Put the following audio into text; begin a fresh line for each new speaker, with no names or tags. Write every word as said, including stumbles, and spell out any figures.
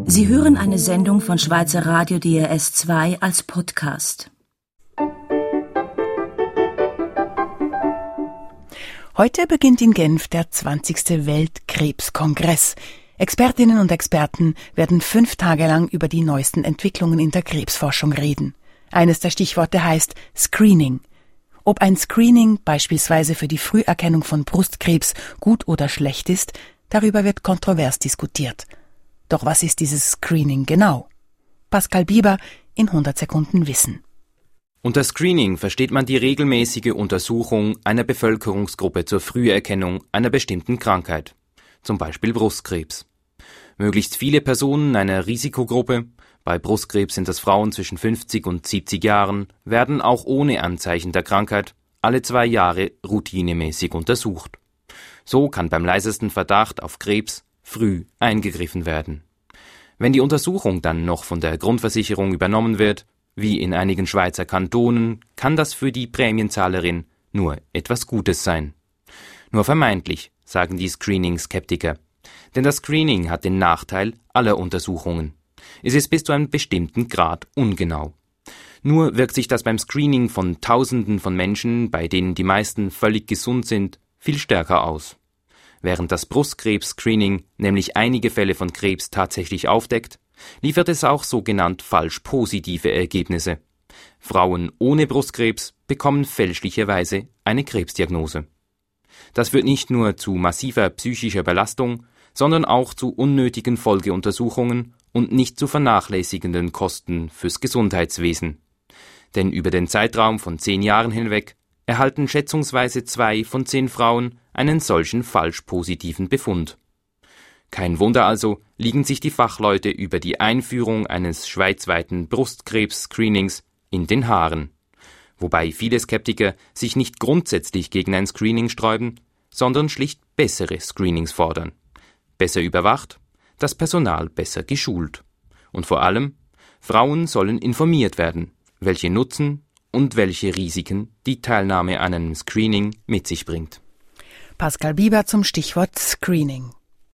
Sie hören eine Sendung von Schweizer Radio D R S zwei als Podcast.
Heute beginnt in Genf der zwanzigste Weltkrebskongress. Expertinnen und Experten werden fünf Tage lang über die neuesten Entwicklungen in der Krebsforschung reden. Eines der Stichworte heißt Screening. Ob ein Screening beispielsweise für die Früherkennung von Brustkrebs gut oder schlecht ist, darüber wird kontrovers diskutiert. Doch was ist dieses Screening genau? Pascal Bieber in hundert Sekunden Wissen.
Unter Screening versteht man die regelmäßige Untersuchung einer Bevölkerungsgruppe zur Früherkennung einer bestimmten Krankheit, zum Beispiel Brustkrebs. Möglichst viele Personen einer Risikogruppe, bei Brustkrebs sind das Frauen zwischen fünfzig und siebzig Jahren, werden auch ohne Anzeichen der Krankheit alle zwei Jahre routinemäßig untersucht. So kann beim leisesten Verdacht auf Krebs früh eingegriffen werden. Wenn die Untersuchung dann noch von der Grundversicherung übernommen wird, wie in einigen Schweizer Kantonen, kann das für die Prämienzahlerin nur etwas Gutes sein. Nur vermeintlich, sagen die Screening-Skeptiker. Denn das Screening hat den Nachteil aller Untersuchungen. Es ist bis zu einem bestimmten Grad ungenau. Nur wirkt sich das beim Screening von Tausenden von Menschen, bei denen die meisten völlig gesund sind, viel stärker aus. Während das Brustkrebs-Screening nämlich einige Fälle von Krebs tatsächlich aufdeckt, liefert es auch sogenannt falsch positive Ergebnisse. Frauen ohne Brustkrebs bekommen fälschlicherweise eine Krebsdiagnose. Das führt nicht nur zu massiver psychischer Belastung, sondern auch zu unnötigen Folgeuntersuchungen und nicht zu vernachlässigenden Kosten fürs Gesundheitswesen. Denn über den Zeitraum von zehn Jahren hinweg erhalten schätzungsweise zwei von zehn Frauen einen solchen falsch positiven Befund. Kein Wunder also, liegen sich die Fachleute über die Einführung eines schweizweiten Brustkrebs-Screenings in den Haaren. Wobei viele Skeptiker sich nicht grundsätzlich gegen ein Screening sträuben, sondern schlicht bessere Screenings fordern. Besser überwacht, das Personal besser geschult. Und vor allem, Frauen sollen informiert werden, welche Nutzen und welche Risiken die Teilnahme an einem Screening mit sich bringt.
Pascal Bieber zum Stichwort Screening.